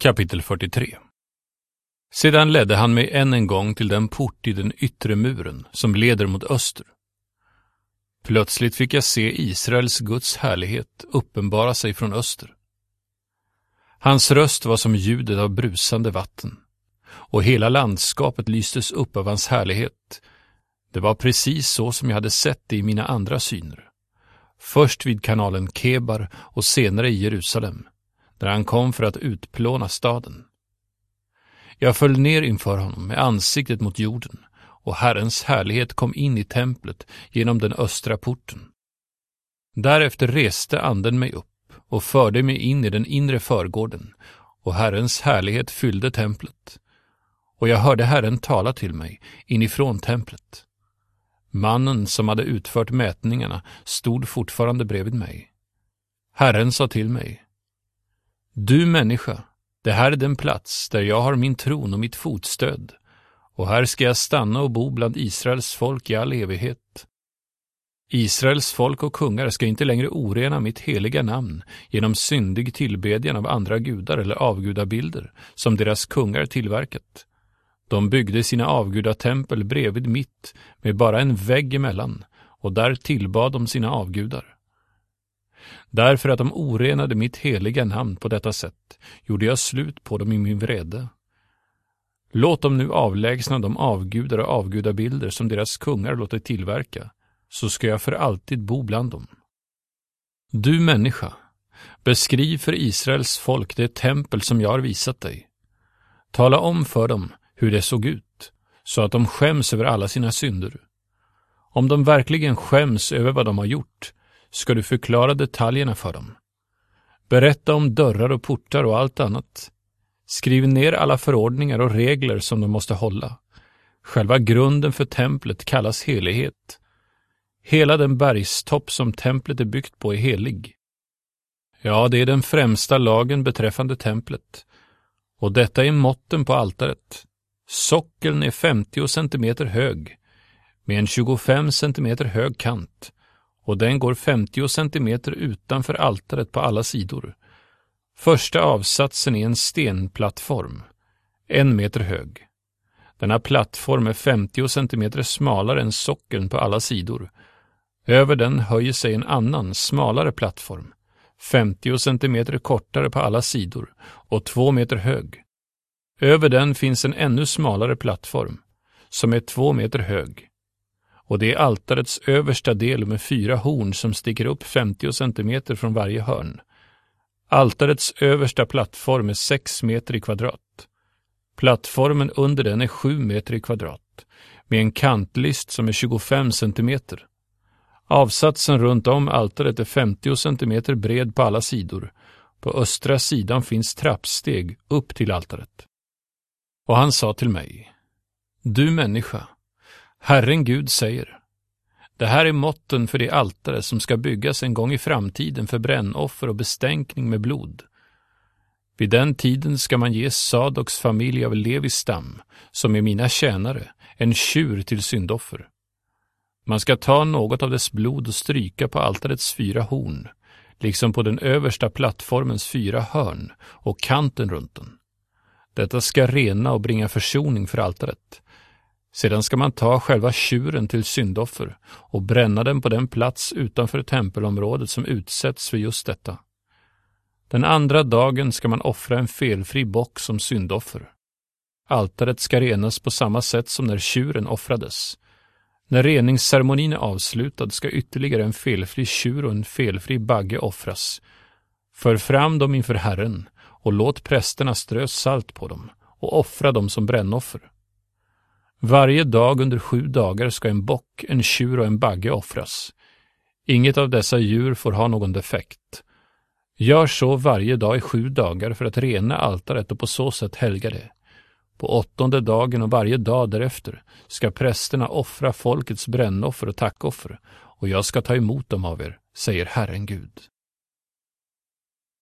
Kapitel 43. Sedan ledde han mig än en gång till den port i den yttre muren som leder mot öster. Plötsligt fick jag se Israels Guds härlighet uppenbara sig från öster. Hans röst var som ljudet av brusande vatten, och hela landskapet lystes upp av hans härlighet. Det var precis så som jag hade sett det i mina andra syner. Först vid kanalen Kebar och senare i Jerusalem, där han kom för att utplåna staden. Jag föll ner inför honom med ansiktet mot jorden, och Herrens härlighet kom in i templet genom den östra porten. Därefter reste anden mig upp och förde mig in i den inre förgården, och Herrens härlighet fyllde templet. Och jag hörde Herren tala till mig inifrån templet. Mannen som hade utfört mätningarna stod fortfarande bredvid mig. Herren sa till mig: Du människa, det här är den plats där jag har min tron och mitt fotstöd, och här ska jag stanna och bo bland Israels folk i all evighet. Israels folk och kungar ska inte längre orena mitt heliga namn genom syndig tillbedjan av andra gudar eller avgudabilder som deras kungar tillverkat. De byggde sina avgudatempel bredvid mitt med bara en vägg emellan, och där tillbad de sina avgudar. Därför att de orenade mitt heliga namn på detta sätt gjorde jag slut på dem i min vrede. Låt dem nu avlägsna de avgudar och avgudabilder som deras kungar låtit tillverka, så ska jag för alltid bo bland dem. Du människa, beskriv för Israels folk det tempel som jag har visat dig. Tala om för dem hur det såg ut, så att de skäms över alla sina synder. Om de verkligen skäms över vad de har gjort, ska du förklara detaljerna för dem. Berätta om dörrar och portar och allt annat. Skriv ner alla förordningar och regler som de måste hålla. Själva grunden för templet kallas helighet. Hela den bergstopp som templet är byggt på är helig. Ja, det är den främsta lagen beträffande templet. Och detta är måtten på altaret. Sockeln är 50 centimeter hög, med en 25 centimeter hög kant, och den går 50 centimeter utanför altaret på alla sidor. Första avsatsen är en stenplattform, 1 meter hög. Denna plattform är 50 centimeter smalare än sockeln på alla sidor. Över den höjer sig en annan, smalare plattform, 50 centimeter kortare på alla sidor och 2 meter hög. Över den finns en ännu smalare plattform, som är 2 meter hög. Och det är altarets översta del med 4 horn som sticker upp 50 centimeter från varje hörn. Altarets översta plattform är 6 meter i kvadrat. Plattformen under den är 7 meter i kvadrat, med en kantlist som är 25 centimeter. Avsatsen runt om altaret är 50 centimeter bred på alla sidor. På östra sidan finns trappsteg upp till altaret. Och han sa till mig: Du människa, Herren Gud säger: Det här är måtten för det altare som ska byggas en gång i framtiden för brännoffer och bestänkning med blod. Vid den tiden ska man ge Sadoks familj av Levis stam, som är mina tjänare, en tjur till syndoffer. Man ska ta något av dess blod och stryka på altarets 4 horn, liksom på den översta plattformens 4 hörn och kanten runt den. Detta ska rena och bringa försoning för altaret. Sedan ska man ta själva tjuren till syndoffer och bränna den på den plats utanför tempelområdet som utsätts för just detta. Den andra dagen ska man offra en felfri bock som syndoffer. Altaret ska renas på samma sätt som när tjuren offrades. När reningsceremonin är avslutad ska ytterligare en felfri tjur och en felfri bagge offras. För fram dem inför Herren och låt prästerna strö salt på dem och offra dem som brännoffer. Varje dag under 7 dagar ska en bock, en tjur och en bagge offras. Inget av dessa djur får ha någon defekt. Gör så varje dag i 7 dagar för att rena altaret och på så sätt helga det. På 8:e dagen och varje dag därefter ska prästerna offra folkets brännoffer och tackoffer, och jag ska ta emot dem av er, säger Herren Gud.